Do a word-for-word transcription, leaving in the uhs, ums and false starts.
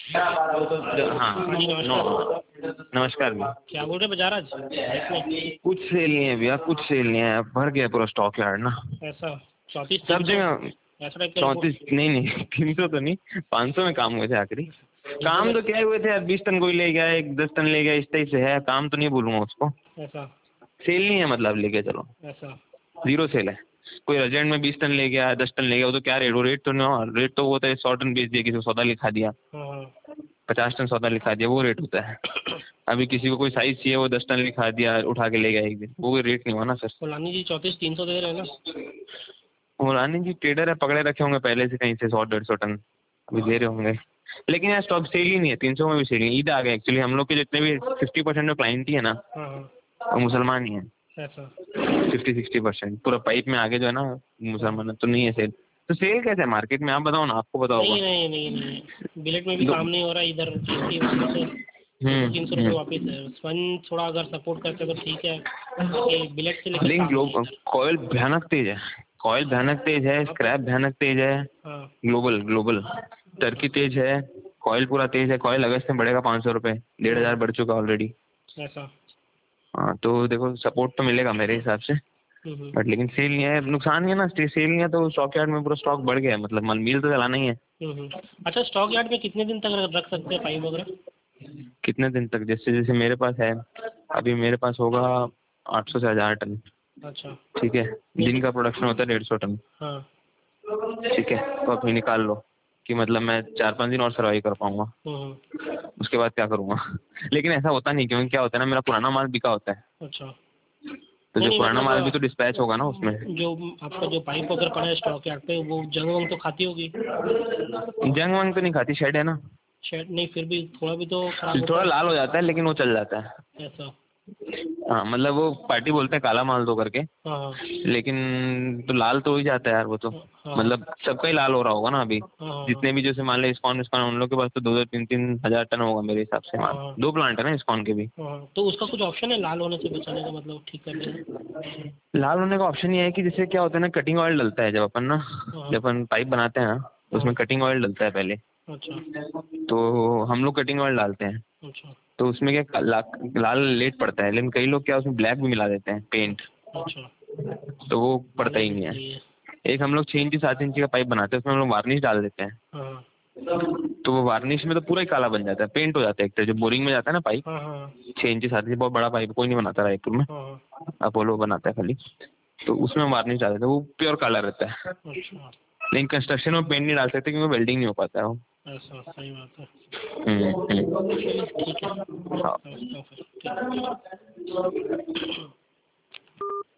हाँ हाँ जी नो नमस्कार। नमस्कार भी। क्या बोल रहे बजाराज बाइक में? कुछ सेल नहीं है भैया, कुछ सेल नहीं है, भर गया पूरा स्टॉक यार्ड ना। ऐसा चौंतीस सब तीन सौ जगह ऐसा टाइप का रिपोर्ट? चौंतीस नहीं नहीं तीन सौ तो नहीं, पाँच सौ में काम हुए थे आखिरी। तीन सौ काम में तो क्या हुए थे यार, बीस टन कोई ले गया, एक दस टन ले गया, इस टाइप से है काम, तो नहीं बोलूँगा उसको। ऐसा सेल नहीं है मतलब, लेके चलो ऐसा जीरो सेल है। कोई अर्जेंट में बीस टन ले गया, दस टन ले गया, वो तो क्या रेट, वो रेट तो नहीं, रेट तो वो होता है सौ टन बेच दिया, किसी को सौदा लिखा दिया, हाँ हाँ पचास टन सौदा लिखा दिया, वो रेट होता है। अभी किसी को कोई साइज चाहिए, वो दस टन लिखा दिया, उठा के ले गया एक दिन, वो कोई रेट नहीं हुआ ना सर। फुलानी जी चौंतीस तीन सौ दे रहे हैं ना? मुरानी जी ट्रेडर है, पकड़े रखे होंगे पहले से कहीं से सौ डेढ़ सौ टन, अभी दे रहे होंगे। लेकिन यार स्टॉक सेल ही नहीं है, तीन सौ में भी सेल नहीं, ईद आ गया एक्चुअली, हम लोग के जितने भी फिफ्टी परसेंट जो क्लाइंट ही है ना, हाँ हाँ वो मुसलमान ही है। ऐसा फिफ्टी सिक्सटी परसेंट पूरा पाइप में आगे जो है ना हाँ। मुसलमान है, तो नहीं है सेल। तो सेल कैसे है मार्केट में, आप बताओ ना, आपको पता होगा। नहीं नहीं नहीं नहीं बिलेट में भी दो काम नहीं हो रहा इधर, इसकी वजह से दो सौ तीन सौ हम्म रुपये हम्म वापस है। स्वन थोड़ा अगर सपोर्ट करते तो ठीक है, बाकी बिलेट से लेकर लेकिन काम नहीं है ग्लोब इधर। कॉयल भयानक तेज है, कॉयल भयानक तेज है, हाँ तो स्क्रैप भयानक तेज है। हाँ ग्लोबल ग्लोबल टर्की तेज है, कॉयल पूरा तेज है, कॉयल अगस्त में बढ़ेगा पाँच सौ रुपये, डेढ़ हज़ार हाँ बढ़ चुका ऑलरेडी। ऐसा हाँ तो देखो सपोर्ट तो मिलेगा मेरे हिसाब से, हम्म हम्म बट लेकिन सेल नहीं है, नुकसान ही है ना, सेल नहीं है तो स्टॉक यार्ड में पूरा स्टॉक बढ़ गया है, मतलब मन मील तो चलाना ही है। हम्म हम्म। अच्छा स्टॉक यार्ड में कितने दिन तक रख सकते हैं पाइप वगैरह? कितने दिन तक, जैसे जैसे मेरे पास है, अभी मेरे पास होगा आठ सौ से हज़ार टन। अच्छा ठीक है, दिन जैसे का प्रोडक्शन होता है डेढ़ सौ टन। हाँ ठीक है, तो आप ये निकाल लो कि मतलब मैं चार पाँच दिन और सर्वाइव कर पाऊंगा, हम्म हम्म। उसके बाद क्या करूंगा। लेकिन ऐसा होता नहीं, क्योंकि क्या होता है ना, मेरा पुराना माल बिका होता है, अच्छा तो नहीं जो नहीं पुराना मतलब माल भी तो डिस्पैच होगा ना उसमें। अ, जो आपका जो पाइप वगैरह पड़ा है स्टॉक यार्ड पे, वो जंग वंग तो खाती होगी? जंग वंग तो नहीं खाती, शेड है ना। शायद नहीं, फिर भी थोड़ा भी तो खराब होता थोड़ा है। लाल हो जाता है लेकिन वो चल जाता है। ऐसा हाँ मतलब वो पार्टी बोलते हैं काला माल दो करके, हाँ हाँ लेकिन तो लाल तो हो ही जाता है यार वो तो, हाँ हाँ मतलब सबका ही लाल हो रहा होगा ना अभी। हाँ हाँ हाँ जितने भी जैसे मान लो इस्कॉन इस्कॉन उन लोग के पास तो दो दो तीन तीन हजार टन होगा मेरे हिसाब से माल, हाँ दो प्लांट है ना इस्कॉन के भी। हाँ। तो उसका कुछ ऑप्शन है लाल होने से बचाने का, मतलब ठीक करने का? लाल होने का ऑप्शन ये है कि जैसे क्या होता है ना, कटिंग ऑयल डलता है जब अपन ना, हाँ जब अपन पाइप बनाते हैं ना, तो हाँ उसमें कटिंग ऑयल डलता है पहले। अच्छा तो हम लोग कटिंग ऑयल डालते हैं, अच्छा तो उसमें क्या ला, लाल लेट पड़ता है, लेकिन कई लोग क्या उसमें ब्लैक भी मिला देते हैं पेंट, अच्छा अच्छा। तो वो पड़ता ये ही भी नहीं है। सही है। एक हम लोग छः इंची सात इंची का पाइप बनाते हैं, उसमें हम लोग वार्निश डाल देते हैं, हाँ तो वो वार्निश में तो पूरा ही काला बन जाता है, पेंट हो जाता है एक तरह, जो बोरिंग में जाता है ना पाइप, हाँ हाँ छः इंची सात इंची बहुत बड़ा पाइप कोई नहीं बनाता रायपुर में, हाँ हाँ अपोलो बनाता है खाली, तो उसमें वार्निश डाल देते हैं, वो प्योर काला रहता है। अच्छा लेकिन कंस्ट्रक्शन में पेंट नहीं डाल सकते क्योंकि वेल्डिंग नहीं हो पाता है वो। ऐसा सही बात है। हम्म, हम्म। चलिए ठीक है, मैं हाँ। समझता हूँ फिर, ठीक है।